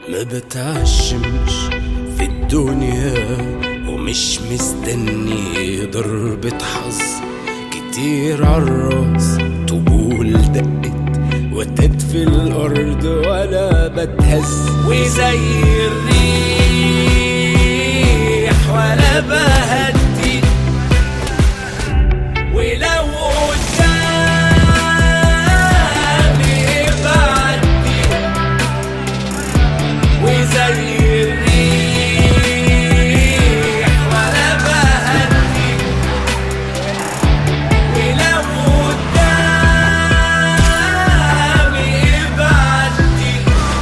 ما بتعشمش في الدنيا ومش مستني ضربة حظ كتير عالراس طبول دقت وتد في الأرض ولا بتهز وزي الريح ولا بهدي ولو قدامي بعدي وزي الريح ولا بهدي ولو قدامي بعدي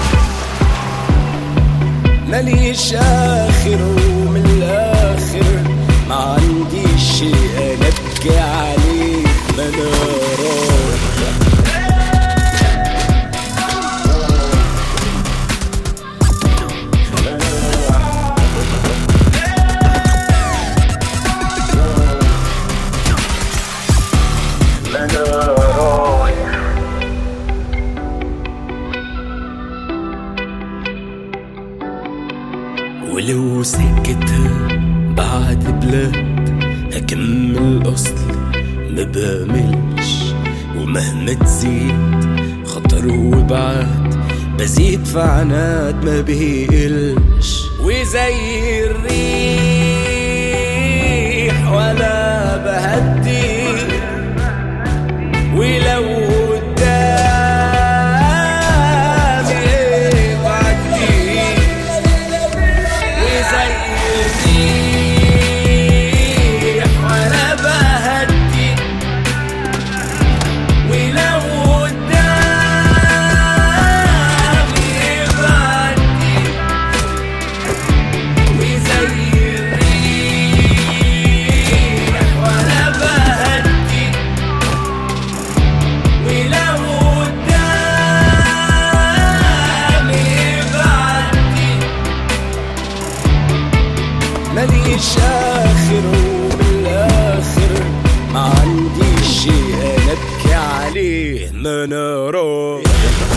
ماليش آخر ومن الآخر ما عنديش شيء أنا أبكي عليه ما أنا ولو سكتها بعد بلاد هكمل أصلي ما باملش ومهما تزيد خطر وبعد بزيد في عناد ما بيقلش وزي الريح ولا بهدي ولو ماليش آخر وبالآخر ما عنديش شيء أنا أبكي عليه ما أنا رايح.